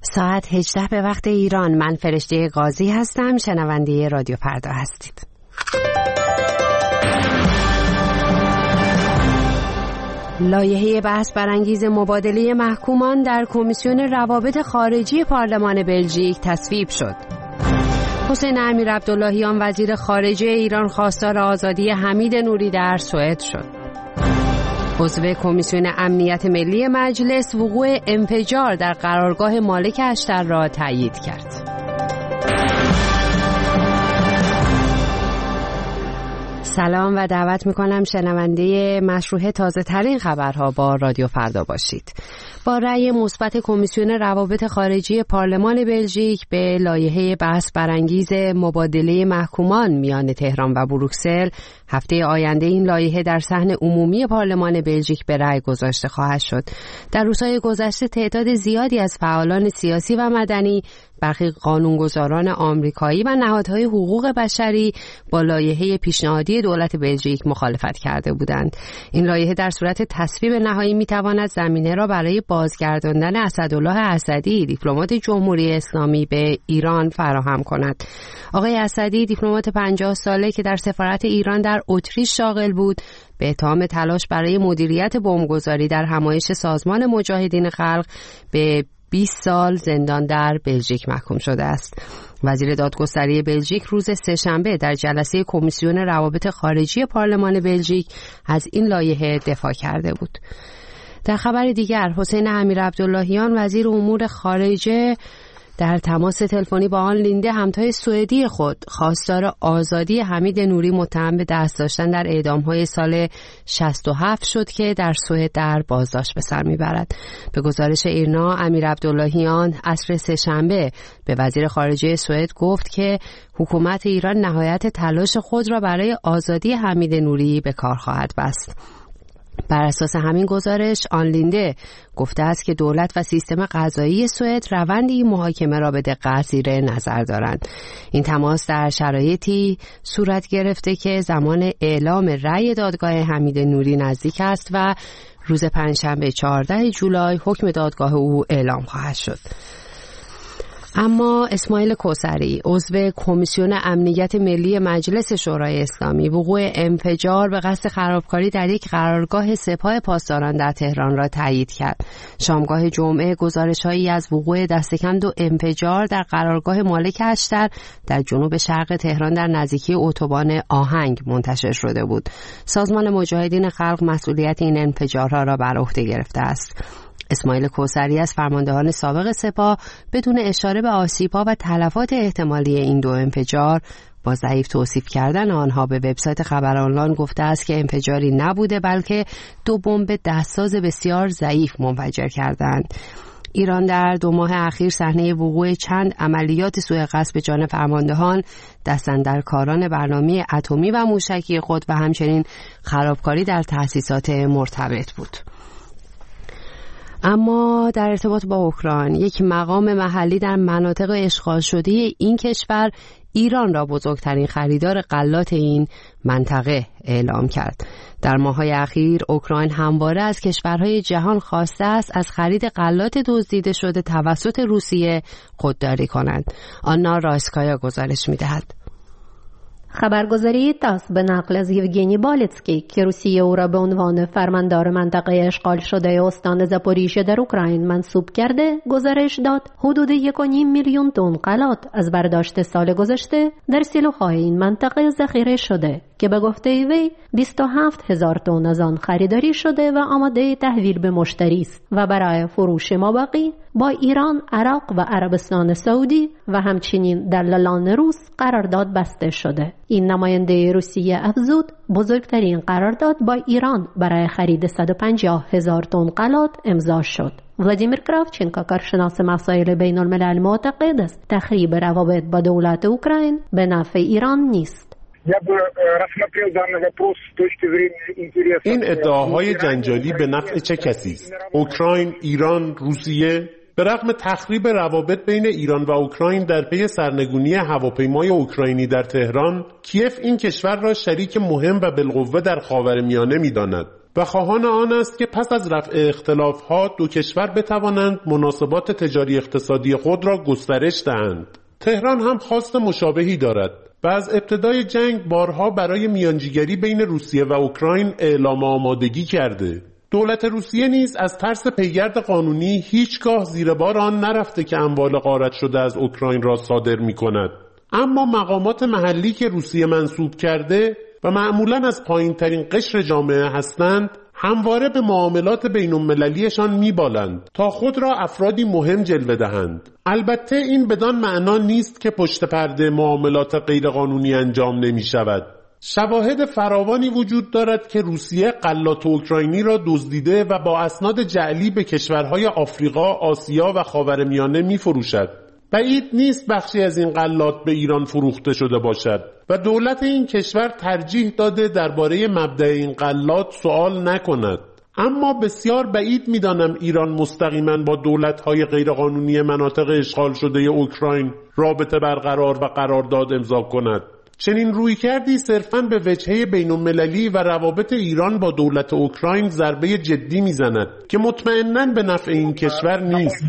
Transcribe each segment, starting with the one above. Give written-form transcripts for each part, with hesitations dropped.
ساعت 18 به وقت ایران. من فرشته قاضی هستم. شنونده رادیو فردا هستید. لایحه بحث برانگیز مبادله محکومان در کمیسیون روابط خارجی پارلمان بلژیک تصویب شد. حسین امیرعبداللهیان وزیر خارجه ایران خواستار آزادی حمید نوری در سوئد شد. عضو کمیسیون امنیت ملی مجلس وقوع انفجار در قرارگاه مالک اشتر را تایید کرد. سلام و دعوت میکنم شنونده مشروع تازه ترین خبرها با رادیو فردا باشید. با رأی مثبت کمیسیون روابط خارجی پارلمان بلژیک به لایحه بحث برانگیز مبادله محکومان میان تهران و بروکسل، هفته آینده این لایحه در صحن عمومی پارلمان بلژیک به رأی گذاشته خواهد شد. در روزهای گذشته تعداد زیادی از فعالان سیاسی و مدنی، برخی قانونگذاران آمریکایی و نهادهای حقوق بشری با لایحه پیشنهادی دولت بلژیک مخالفت کرده بودند. این لایحه در صورت تصویب نهایی میتواند زمینه را برای بازگرداندن اسدالله اسدی، دیپلمات جمهوری اسلامی، به ایران فراهم کند. آقای اسدی، دیپلمات 50 ساله که در سفارت ایران در اتریش شاغل بود، به اتهام تلاش برای مدیریت بمبگذاری در همایش سازمان مجاهدین خلق به 20 سال زندان در بلژیک محکوم شده است. وزیر دادگستری بلژیک روز سه‌شنبه در جلسه کمیسیون روابط خارجی پارلمان بلژیک از این لایحه دفاع کرده بود. در خبر دیگر، حسین امیرعبداللهیان وزیر امور خارجه در تماس تلفنی با آن لینده، همتای سوئدی خود، خواستار آزادی حمید نوری متهم به دست داشتن در اعدام‌های سال 67 شد که در سوئد در بازداشت به سر میبرد. به گزارش ایرنا، امیرعبداللهیان عصر سه‌شنبه به وزیر خارجه سوئد گفت که حکومت ایران نهایت تلاش خود را برای آزادی حمید نوری به کار خواهد بست. بر اساس همین گزارش، آن لینده گفته است که دولت و سیستم قضایی سوئد روند این محاکمه را به دقت زیر نظر دارند. این تماس در شرایطی صورت گرفته که زمان اعلام رأی دادگاه حمید نوری نزدیک است و روز پنجشنبه 14 جولای حکم دادگاه او اعلام خواهد شد. اما اسماعیل کوثری، عضو کمیسیون امنیت ملی مجلس شورای اسلامی، وقوع انفجار به قصد خرابکاری در یک قرارگاه سپاه پاسداران در تهران را تایید کرد. شامگاه جمعه گزارش‌هایی از وقوع دست کم 2 انفجار در قرارگاه مالک اشتر در جنوب شرق تهران در نزدیکی اتوبان آهنگ منتشر شده بود. سازمان مجاهدین خلق مسئولیت این انفجارها را بر عهده گرفته است. اسماعیل کوثری از فرماندهان سابق سپاه بدون اشاره به آسیب‌ها و تلفات احتمالی این 2 انفجار، با ضعیف توصیف کردن آنها به وبسایت خبر آنلاین گفته است که انفجاری نبوده بلکه 2 بمب دستساز بسیار ضعیف منفجر کردند. ایران در 2 ماه اخیر صحنه وقوع چند عملیات سوء قصد به جان فرماندهان، دستاندرکاران برنامه اتمی و موشکی خود و همچنین خرابکاری در تأسیسات مرتبط بود. اما در ارتباط با اوکراین، یک مقام محلی در مناطق اشغال شده این کشور ایران را بزرگترین خریدار غلات این منطقه اعلام کرد. در ماه‌های اخیر اوکراین همواره از کشورهای جهان خواسته است از خرید غلات دزدیده شده توسط روسیه خودداری کنند. آنا رایسکایا گزارش می‌دهد. خبرگزاری تاس به نقل از یوگنی بالتسکی که روسیه او را به عنوان فرماندار منطقه اشغال شده استان زاپوریژه در اوکراین منصوب کرده گزارش داد حدود 1.5 میلیون تن غلات از برداشت سال گذشته در سیلوهای این منطقه ذخیره شده که به گفته وی 27,000 تن از آن خریداری شده و آماده تحویل به مشتری است و برای فروش مابقی با ایران، عراق و عربستان سعودی و همچنین دلالان روس قرارداد بسته شده. این نماینده روسیه افزود بزرگترین قرارداد با ایران برای خرید 150,000 تن غلات امضا شد. ولادیمیر کراوچنکو، کارشناس مسائل بین الملل، معتقد است تخریب روابط با دولت اوکراین به نفع ایران نیست. این ادعاهای جنجالی به نفع چه کسی است؟ اوکراین، ایران، روسیه؟ به رغم تخریب روابط بین ایران و اوکراین در پی سرنگونی هواپیمای اوکراینی در تهران، کیف این کشور را شریک مهم و بالقوه در خاورمیانه می‌داند. و خواهان آن است که پس از رفع اختلافات دو کشور بتوانند مناسبات تجاری اقتصادی خود را گسترش دهند. تهران هم خواست مشابهی دارد و از ابتدای جنگ بارها برای میانجیگری بین روسیه و اوکراین اعلام آمادگی کرده. دولت روسیه نیز از ترس پیگرد قانونی هیچگاه زیر بار آن نرفته که اموال غارت شده از اوکراین را صادر می کند. اما مقامات محلی که روسیه منسوب کرده و معمولاً از پایین ترین قشر جامعه هستند همواره به معاملات بین المللیشان میبالند تا خود را افرادی مهم جلوه دهند. البته این بدان معنا نیست که پشت پرده معاملات غیرقانونی انجام نمی شود. شواهد فراوانی وجود دارد که روسیه غلات اوکراینی را دزدیده و با اسناد جعلی به کشورهای آفریقا، آسیا و خاورمیانه می‌فروشد. بعید نیست بخشی از این غلات به ایران فروخته شده باشد و دولت این کشور ترجیح داده درباره مبدأ این غلات سوال نکند. اما بسیار بعید می‌دانم ایران مستقیما با دولت‌های غیرقانونی مناطق اشغال شده اوکراین رابطه برقرار و قرارداد امضا کند. چنین رویکردی صرفاً به وجهه بین‌المللی و روابط ایران با دولت اوکراین ضربه جدی می‌زند که مطمئناً به نفع این کشور نیست.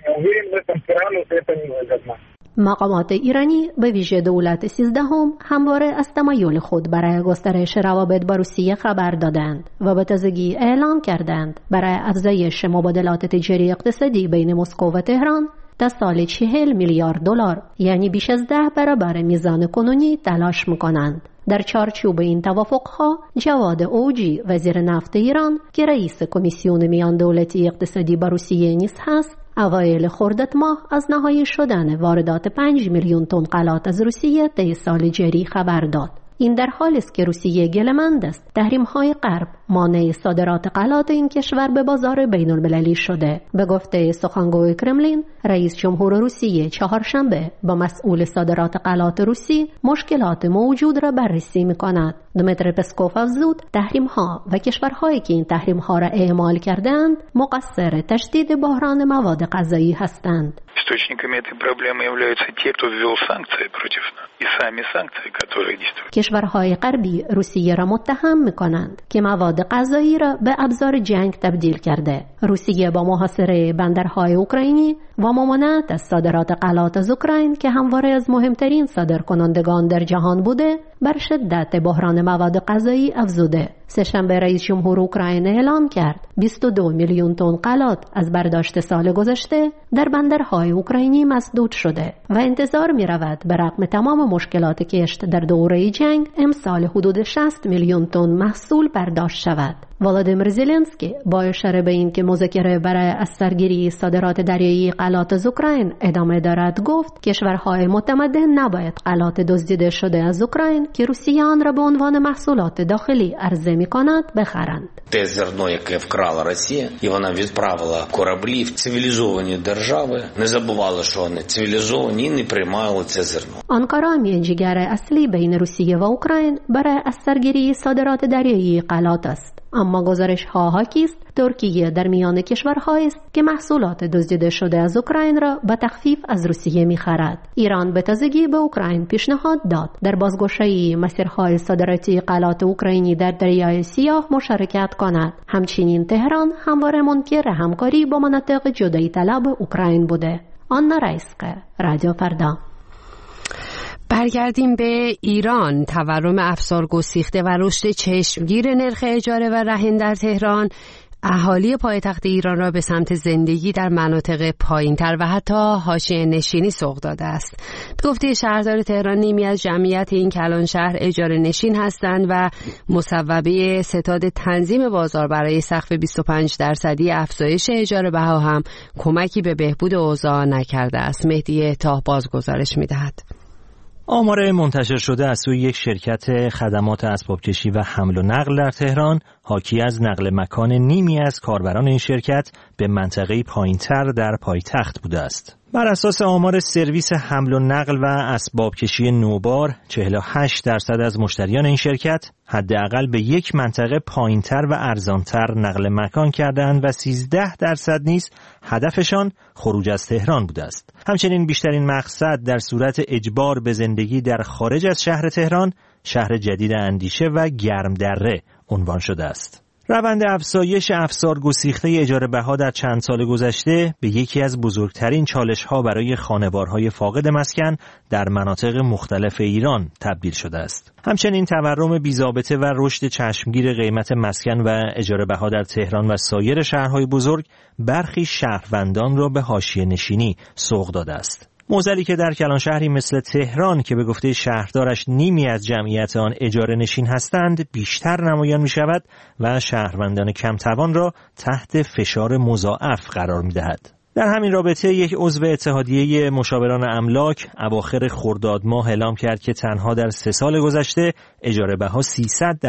مقامات ایرانی به ویژه دولت 13 همواره از تمایل خود برای گسترش روابط با روسیه خبر دادند و به تازگی اعلام کردند برای افزایش مبادلات تجاری اقتصادی بین مسکو و تهران تا سال 40 میلیارد دلار یعنی بیش از 10 برابر میزان کنونی تلاش میکنند. در چارچوب این توافقها جواد اوجی وزیر نفت ایران که رئیس کمیسیون میان دولتی اقتصادی با روسیه نیز هست اوایل خرداد ماه از نهایی شدن واردات 5 میلیون تن غلات از روسیه طی سال جاری خبر داد. این در حالی است که روسیه گله‌مند است تحریم‌های غرب مانع صادرات غلات این کشور به بازار بین‌المللی شده. به گفته سخنگوی کرملین، رئیس جمهور روسیه چهارشنبه با مسئول صادرات غلات روسی مشکلات موجود را بررسی می‌کند. دمیتری پسکوف افزود تحریم‌ها و کشورهایی که این تحریم‌ها را اعمال کردند مقصر تشدید بحران مواد غذایی هستند. Источниками этой проблемы являются те, кто ввел санкции против нас, и сами санкции, которые действуют. کشورهای غربی روسیه را متهم می‌کنند که مواد غذایی را به ابزار جنگ تبدیل کرده. روسیه با محاصره بندرهای اوکراینی و ممانعت از صادرات غلات از اوکراین که همواره از مهمترین صادرکنندگان در جهان بوده، بر شدت بحران مواد غذایی افزوده. سه‌شنبه رئیس جمهور اوکراین اعلام کرد 22 میلیون تن غلات از برداشت سال گذشته در بندرهای اوکراینی مسدود شده و انتظار می رود به رغم تمام مشکلات کشت در دوره جنگ امسال حدود 60 میلیون تن محصول برداشت شود. ولادیمیر زلنسکی با اشاره به این که مذاکره برای از سرگیری صادرات دریایی غلات از اوکراین ادامه دارد گفت کشورهای متمدن نباید غلات دزدیده شده از اوکراین که روسیه آن را به عنوان محصولات داخلی عرضه می کند بخرند. Те зерно, яке вкрала Росія, і вона відправила кораблі в цивілізовані держави, не забували, що вони цивілізовані і не приймали це зерно. آنکارا میانجیگر اصلی بین روسیه و اوکراین برای از سرگیری صادرات دریایی غلات است. اما گزارش‌ها حاکی است ترکیه در میان کشورهایی است که محصولات دزدیده شده از اوکراین را با تخفیف از روسیه می‌خرد. ایران به تازگی به اوکراین پیشنهاد داد در بازگشایی مسیرهای صادراتی غلات اوکراینی در دریای سیاه مشارکت کند. همچنین تهران همواره منکر همکاری با مناطق جدایی طلب اوکراین بوده. آنا رایسکه، رادیو فردا. برگردیم به ایران. تورم افزار گسیخته و رشد چشمگیر نرخ اجاره و رهن در تهران اهالی پایتخت ایران را به سمت زندگی در مناطق پایین‌تر و حتی حاشیه نشینی سوق داده است. به گفته شهردار تهران نیمی از جمعیت این کلان شهر اجاره نشین هستند و مصوبه ستاد تنظیم بازار برای سقف 25% افزایش اجاره بها هم کمکی به بهبود اوضاع نکرده است. مهدی طاهباز گزارش می‌دهد. آمار منتشر شده از سوی یک شرکت خدمات اسبابکشی و حمل و نقل در تهران حاکی از نقل مکان نیمی از کاربران این شرکت به منطقه پایین‌تر در پایتخت بوده است. بر اساس آمار سرویس حمل و نقل و اسبابکشی نوبار 48% از مشتریان این شرکت حداقل به یک منطقه پایین‌تر و ارزان‌تر نقل مکان کردند و 13% نیز هدفشان خروج از تهران بوده است. همچنین بیشترین مقصد در صورت اجبار به زندگی در خارج از شهر تهران شهر جدید اندیشه و گرمدره عنوان شده است. روند افزایش افسار گسیخته اجاره بها در چند سال گذشته به یکی از بزرگترین چالش‌ها برای خانوارهای فاقد مسکن در مناطق مختلف ایران تبدیل شده است. همچنین تورم بی‌ضابطه و رشد چشمگیر قیمت مسکن و اجاره بها در تهران و سایر شهرهای بزرگ برخی شهروندان را به حاشیه نشینی سوق داده است. معضلی که در کلان شهری مثل تهران که به گفته شهردارش نیمی از جمعیت آن اجاره نشین هستند بیشتر نمایان می شود و شهروندان کمتوان را تحت فشار مضاعف قرار می دهد. در همین رابطه یک عضو اتحادیه مشاوران املاک اواخر خرداد ماه اعلام کرد که تنها در 3 سال گذشته اجاره بها 300%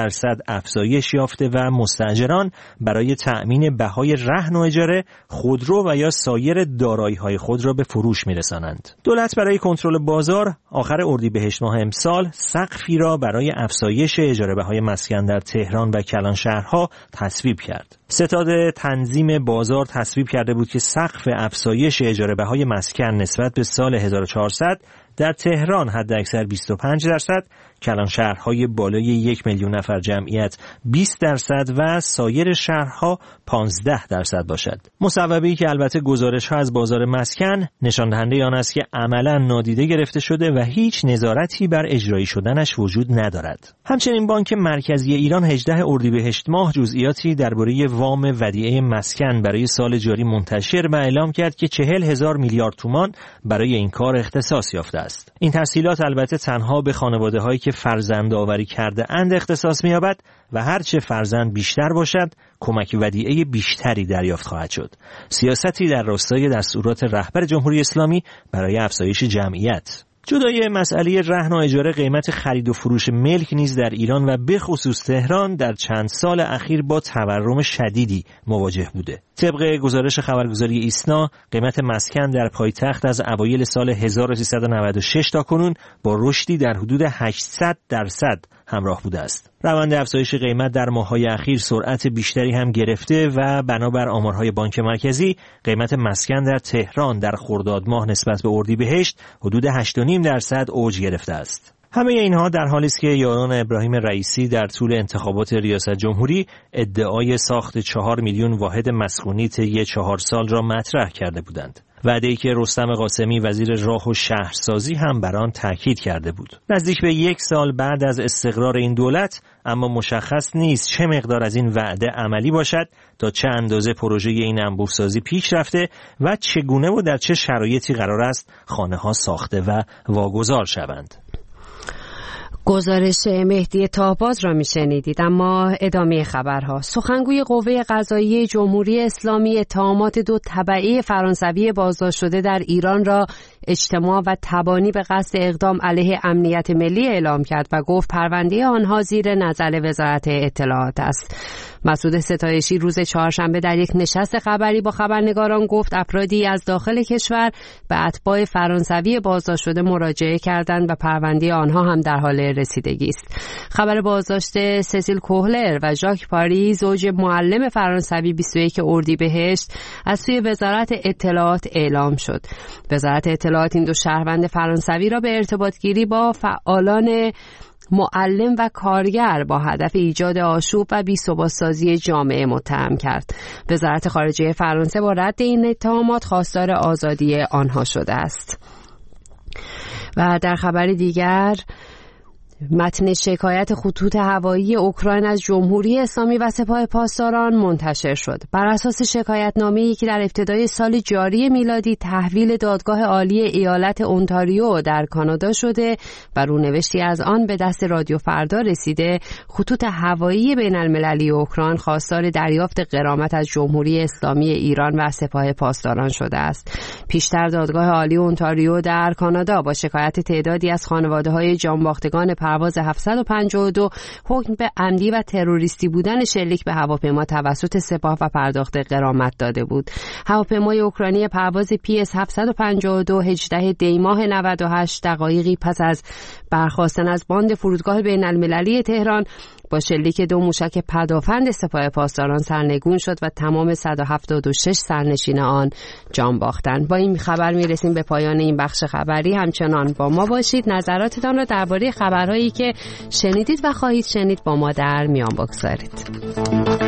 افزایش یافته و مستاجران برای تأمین بهای رهن و اجاره خودرو و یا سایر دارایی‌های خود را به فروش می‌رسانند. دولت برای کنترل بازار آخر اردیبهشت ماه امسال سقفی را برای افزایش اجاره بهای مسکن در تهران و کلان شهرها تصویب کرد. ستاد تنظیم بازار تصویب کرده بود که سقف افزایش اجاره بهای مسکن نسبت به سال 1400 در تهران حداکثر 25%، کلان شهرهای بالای 1 میلیون نفر جمعیت 20% و سایر شهرها 15% باشد. مصوبه‌ای که البته گزارش‌ها از بازار مسکن نشان دهنده آن است که عملاً نادیده گرفته شده و هیچ نظارتی بر اجرایی شدنش وجود ندارد. همچنین بانک مرکزی ایران 18 اردیبهشت ماه جزئیاتی درباره وام ودیعه مسکن برای سال جاری منتشر و اعلام کرد که 40,000 میلیارد تومان برای این کار اختصاص یافته است. این تسهیلات البته تنها به خانواده‌هایی که فرزند آوری کرده اند اختصاص می‌یابد و هرچه فرزند بیشتر باشد کمک ودیعه بیشتری دریافت خواهد شد. سیاستی در راستای دستورات رهبر جمهوری اسلامی برای افزایش جمعیت. جدای مسئله رهن و اجاره، قیمت خرید و فروش ملک نیز در ایران و به خصوص تهران در چند سال اخیر با تورم شدیدی مواجه بوده. طبق گزارش خبرگزاری ایسنا، قیمت مسکن در پایتخت از اوایل سال 1396 تا کنون با رشدی در حدود 800% همراه بوده است. روند افزایش قیمت در ماه‌های اخیر سرعت بیشتری هم گرفته و بنابر آمارهای بانک مرکزی قیمت مسکن در تهران در خرداد ماه نسبت به اردیبهشت حدود 8.5% اوج گرفته است. همه اینها در حالی است که یاران ابراهیم رئیسی در طول انتخابات ریاست جمهوری ادعای ساخت 4 میلیون واحد مسکونی طی 4 سال را مطرح کرده بودند. وعده‌ای که رستم قاسمی وزیر راه و شهرسازی هم بر آن تاکید کرده بود. نزدیک به 1 سال بعد از استقرار این دولت اما مشخص نیست چه مقدار از این وعده عملی باشد، تا چه اندازه پروژه این انبوه‌سازی پیش رفته و چگونه و در چه شرایطی قرار است خانه‌ها ساخته و واگذار شوند. گزارش مهدی تاهباز را میشنیدید. اما ادامه خبرها. سخنگوی قوه قضاییه جمهوری اسلامی اتهامات 2 تبعی فرانسوی بازداشت شده در ایران را اجتماع و تبانی به قصد اقدام علیه امنیت ملی اعلام کرد و گفت پرونده آنها زیر نظر وزارت اطلاعات است. مسعود ستایشی روز چهارشنبه در یک نشست خبری با خبرنگاران گفت افرادی از داخل کشور به اتباع فرانسوی بازداشت شده مراجعه کردند و پرونده آنها هم در حال رسیدگی است. خبر بازداشت سسیل کوهلر و ژاک پاری، زوج معلم فرانسوی 21 اردیبهشت، از سوی وزارت اطلاعات اعلام شد. وزارت اطلاعات این 2 شهروند فرانسوی را به ارتباط گیری با فعالان معلم و کارگر با هدف ایجاد آشوب و بی‌ثبات‌سازی جامعه متهم کرد. وزارت خارجه فرانسه با رد این اتهامات خواستار آزادی آنها شده است. و در خبر دیگر، متن شکایت خطوط هوایی اوکراین از جمهوری اسلامی و سپاه پاسداران منتشر شد. بر اساس شکایتنامه‌ای که در ابتدای سال جاری میلادی تحویل دادگاه عالی ایالت اونتاریو در کانادا شده و رونوشتی از آن به دست رادیو فردا رسیده، خطوط هوایی بین‌المللی اوکراین خواستار دریافت غرامت از جمهوری اسلامی ایران و سپاه پاسداران شده است. پیشتر دادگاه عالی اونتاریو در کانادا با شکایت تعدادی از خانواده‌های جانباختگان پرواز 752 حکم به عمدی و تروریستی بودن شلیک به هواپیما توسط سپاه و پرداخت غرامت داده بود. هواپیمای اوکراینی پرواز PS 752 18 دی ماه 98 دقایقی پس از برخاستن از باند فرودگاه بین‌المللی تهران با شلیک 2 موشک پدافند سپاه پاسداران سرنگون شد و تمام 176 سرنشین آن جان باختند. با این خبر میرسیم به پایان این بخش خبری. همچنان با ما باشید. نظراتتان را درباره خبرهایی که شنیدید و خواهید شنید با ما در میان بگذارید.